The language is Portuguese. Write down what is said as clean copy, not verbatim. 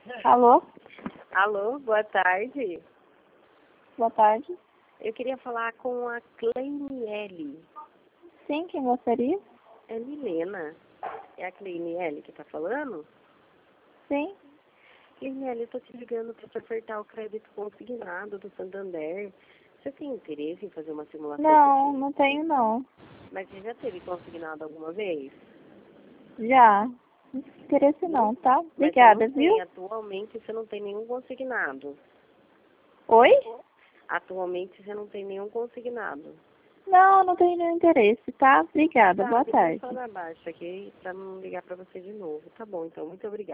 Alô? Alô, boa tarde. Boa tarde. Eu queria falar com a Cleiniele. Sim, quem gostaria? É Milena. É a Cleiniele que tá falando? Sim. Cleiniele, eu tô te ligando para te ofertar o crédito consignado do Santander. Você tem interesse em fazer uma simulação? Não, não tenho não. Mas você já teve consignado alguma vez? Já. Não tem interesse não, tá? Mas Obrigada, você não viu? tem, atualmente você não tem nenhum consignado. Oi? Atualmente você não tem nenhum consignado. Não, não tenho nenhum interesse, tá? Obrigada, Tá, boa deixa eu só tarde. dar baixa aqui para não ligar para você de novo. Tá bom, então, muito obrigada.